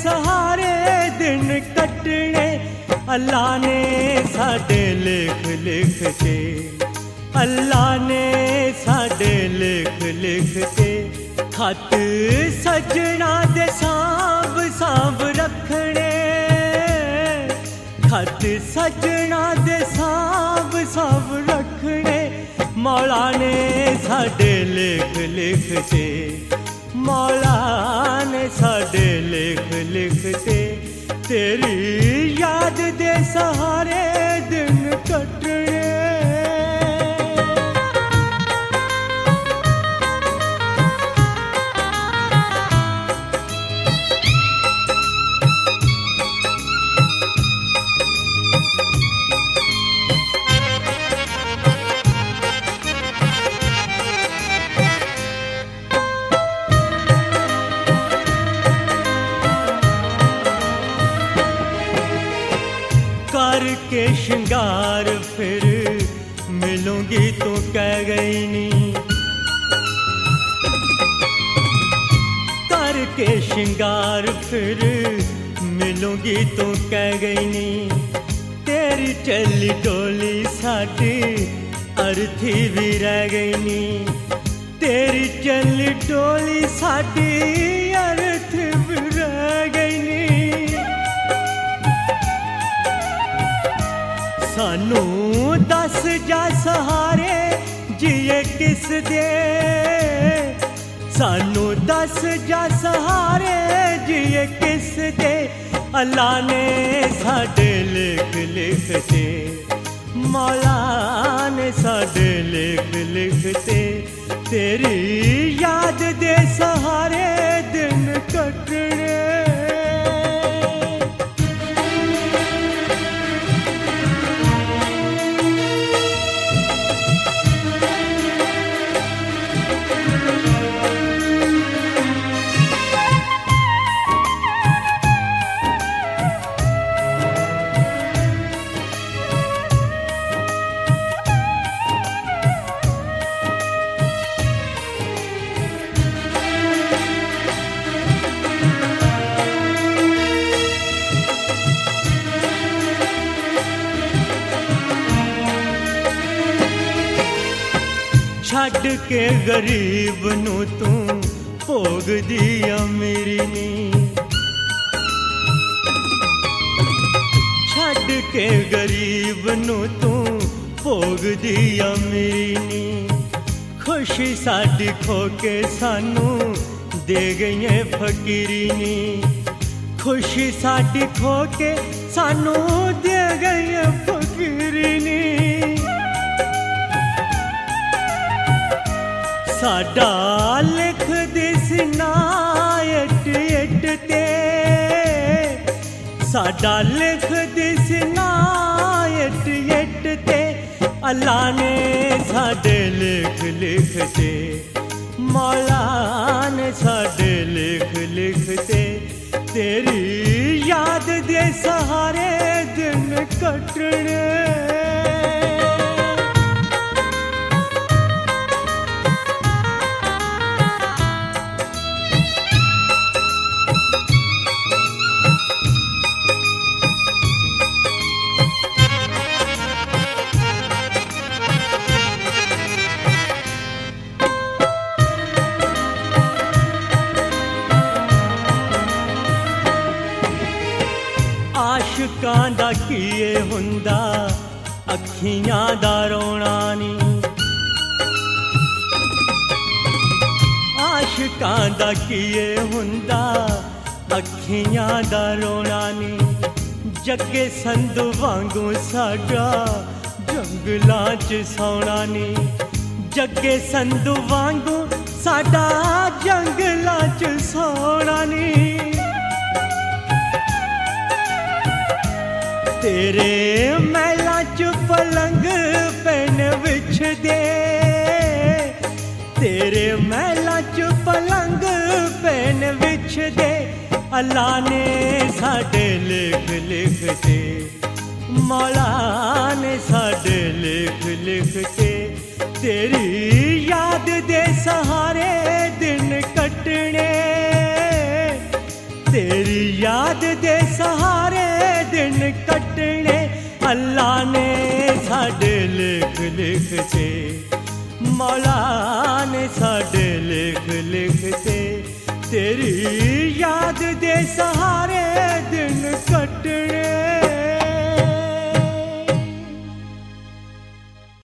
सहारे दिन कटने अल्लाह ने साडे लिख लिख के, अल्लाह ने साडे लिख लिख के खत सजना दे सांभ सांभ रखने, खत सजना दे सांभ सांभ रखने मौला ने साडे लिख लिख के, मौला ने साडे लिख लिख के तेरी याद दे सहारे दिन कटने। करके श्रृंगार फिर मिलूंगी तो कह गई नी, करके श्रृंगार फिर मिलूंगी तो कह गई नी, तेरी चली डोली साडी अर्थी भी रह गई नी, तेरी चली डोली साडी अर्थ भी रह गई नी। सानू दस जा सहारे जिए किस दे, सानू दस जा सहारे जिए किस दे अल्लाह ने साडे लिख लिख के, मौला ने साडे लिख लिख के तेरी याद दे सहारे दिन कटने। छड़ के गरीब नू तू भोग दी अमीरी नी, छड़ के गरीब नू तू भोग दी अमीरी नी, खुशी साडी खो के सानू दे गई फकीरी नी, खुशी साडी खो के सानू दे गई फकीरी नी। साडा लिख दिस ना इट इट ते, साडा लिख दिस ना इट इट ते अल्लाह ने साडे लिख लिख ते, मौला ने साडे लिख लिख ते तेरी याद दे सहारे दिन कटने। आशिकां दा कीए हुंदा अखियां दा रोना नी, आशिकां दा कीए हुंदा अखियां दा रोना नी, जगे संधू वांगू साडा जंगलां च सौना नी, जगे संधू वांगू साडा जंगलां च सौना नी। तेरे महला च पलंग पैन विछ दे, तेरे महला च पलंग पैन विछ दे अल्लाह ने साडे लिख लिख के, मौला ने साडे लिख लिख के तेरी याद दे सहारे दिन कटने, तेरी याद दे सहारे दिन कटने अल्लाह ने साडे लिख लिख के, मौला ने साडे लिख लिख के, तेरी याद दे सहारे दिन कटने।